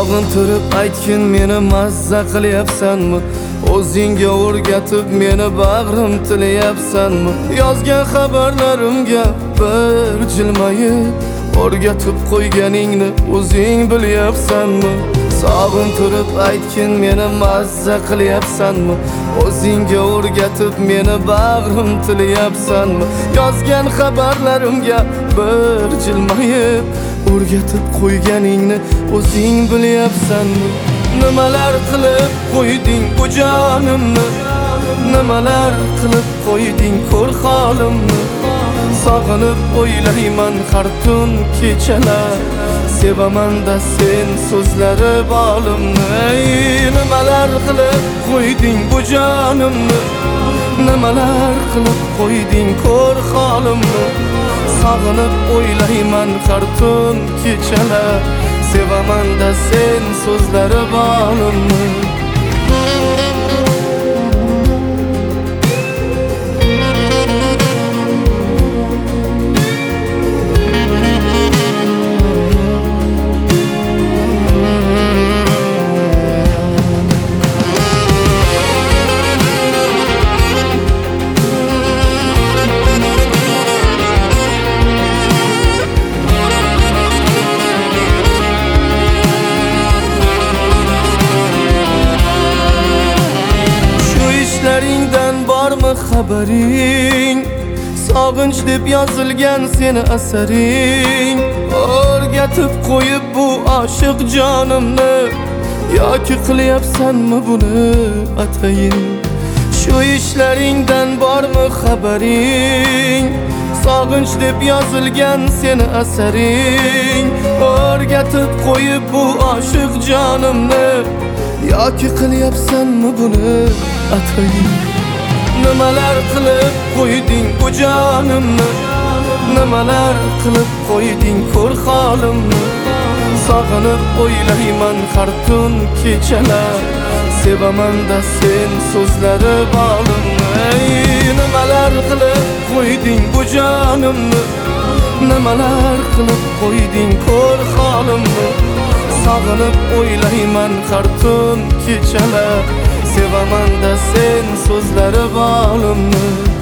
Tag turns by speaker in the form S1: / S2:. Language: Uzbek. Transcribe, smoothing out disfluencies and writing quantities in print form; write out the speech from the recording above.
S1: Sog'intirib aytgin meni mazza qilyapsanmi? O'zingga o'rgatib meni bag'rim tilayapsanmi? Yozgan xabarlarimga bir jilmayib o'rgatib qo'yganingni o'zing bilyapsanmi? Sog'intirib aytgin meni mazza qilyapsanmi? O'zingga o'rgatib meni bag'rim tilayapsanmi? Yozgan xabarlarimga bir jilmayib o'rgatib qo'yganingni o'zing bilyapsanmi? Nimalar qilib qo'yding bu jonimni? Nimalar qilib qo'yding ko'r holimni? Sog'inib o'ylayman har tun kechalar, sevaman-da sen so'zlari bolimni. Nimalar qilib qo'yding bu jonimni? Nimalar qilib qo'yding ko'r holimni? Sog'inib o'ylayman har tun kechalar, sevaman-da sen so'zlari bolimni. Ishlaringdan bormi xabaring? Sog'inch deb yozilgan seni asaring. O'rgatib qo'yib bu oshiq jonimni, yoki qilyapsanmi buni atayin? Shu ishlaringdan bormi xabaring? Sog'inch deb yozilgan seni asaring. O'rgatib qo'yib bu oshiq jonimni, yoki qilyapsanmi buni atayin? Nimalar qilib qo'yding bu jonimni? Nimalar qilib qo'yding ko'r holimni? Sog'inib o'ylayman har tun kechalar, sevaman-da sen so'zlari bolimni. Nimalar qilib qo'yding bu jonimni? Nimalar qilib qo'yding ko'r holimni? Sog'inib o'ylayman har tun kechalar, sevaman-da sen so'zlari bolimni.